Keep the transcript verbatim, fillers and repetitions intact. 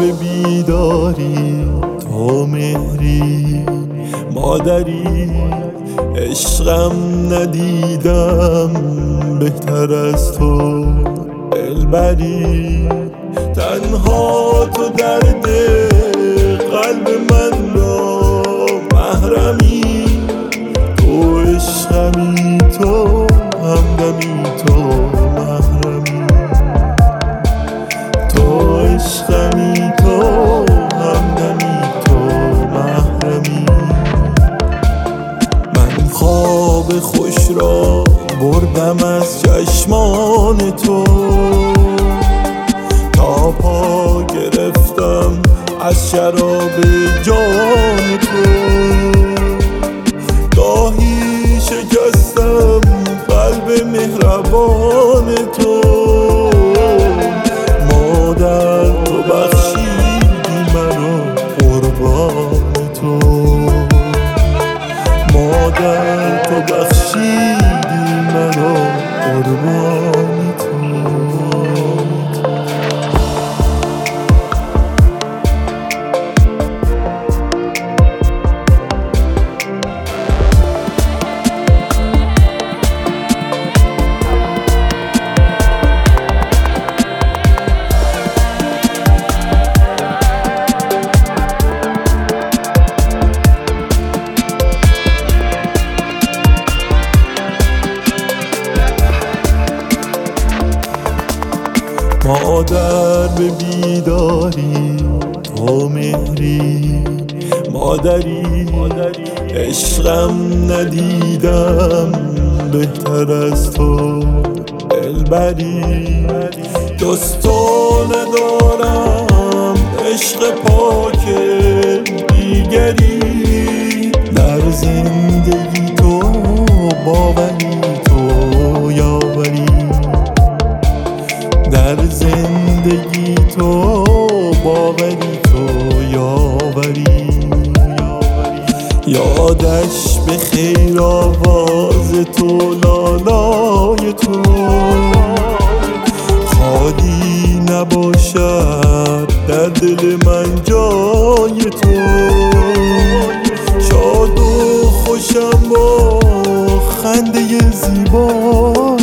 به بیداری تو مهری مادری، عشقم ندیدم بهتر از تو دلبری. تنها تو درد قلب من را محرمی، تو عشقمی تو همدمی تو محرمی، تو عشقمی تو همدمی تو محرمی. من خواب خوش را بردم از چشمان تو، تا پا گرفتم از شراب جان تو. گاهی شکستم قلب مهربان تو، مادر تو بخشیدی مرا قربان تو، مادر تو بخشیدی مرا قربان تو. مادر به بیداری تو مهری مادری، عشقم ندیدم بهتر از تو دلبری. جز تو ندارم عشق پاک دیگری، در زندگی تو باوری تو یاوری، در زندگی تو باوری تو یاوری. یادش به خیر آواز تو لالای تو، خالی نباشد در دل من جای تو. شاد و خوشم با خنده زیبای